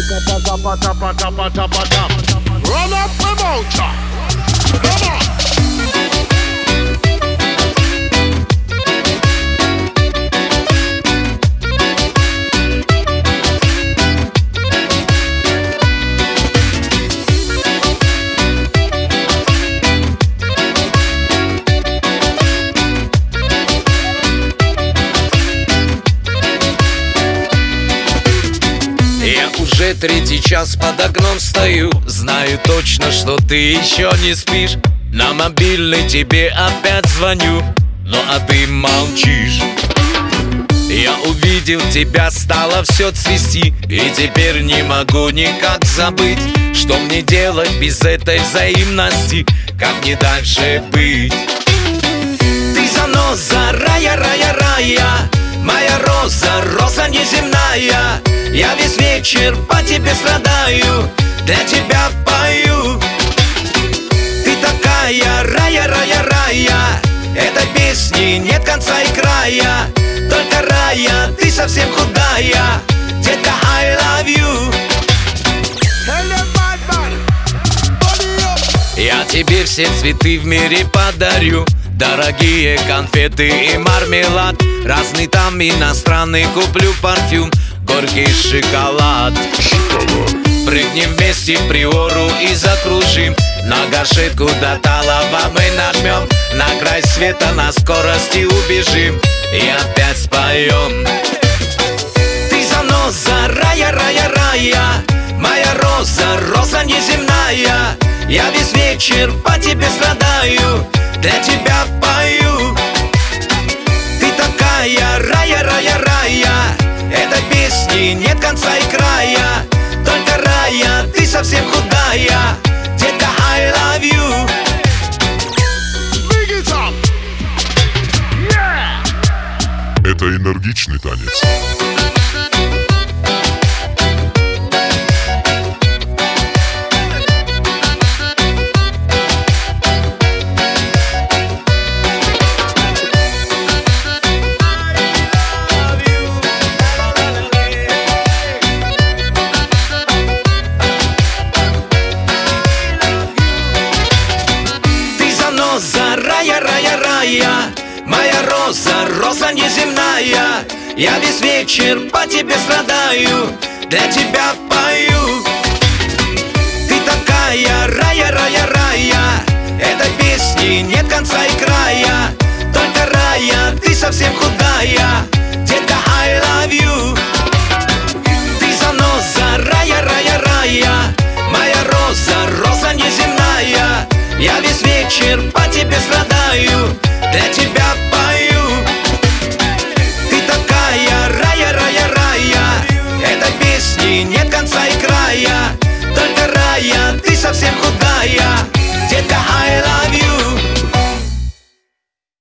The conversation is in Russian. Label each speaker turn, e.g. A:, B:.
A: Run up the motor. Come on.
B: Я уже третий час под окном стою. Знаю точно, что ты еще не спишь. На мобильный тебе опять звоню, ну а ты молчишь. Я увидел тебя, стало все цвести, и теперь не могу никак забыть. Что мне делать без этой взаимности? Как мне дальше быть? Ты заноза, рая, рая, рая, моя роза, роза неземная. Я весь вечер по тебе страдаю, для тебя пою. Ты такая, рая, рая, рая, этой песни нет конца и края. Только рая, ты совсем худая, детка, I love you. Я тебе все цветы в мире подарю, дорогие конфеты и мармелад. Разный там иностранный куплю парфюм, горький шоколад. Прыгнем вместе в Приору и закружим, на горшетку до Талова мы нажмем. На край света на скорости убежим и опять споем. Ты заноза, рая, рая, рая, моя роза, роза неземная. Я весь вечер по тебе страдаю, для тебя пою. Ты такая, рая, рая, рая, этой песни нет конца и края. Только рая, ты совсем худая, детка, I love you.
A: Big it up. Yeah.
C: Это энергичный танец.
B: Рая, рая, рая, моя роза, роза неземная. Я весь вечер по тебе страдаю, для тебя пою. Ты такая, рая, рая, рая, этой песни нет конца и края. Только рая, ты совсем худая, детка, I love you. Ты заноза, рая, рая, рая, моя роза, роза неземная. Я весь вечер по тебе страдаю, для тебя пою. Ты такая, рая, рая, рая, этой песни нет конца и края. Только рая, ты совсем худая,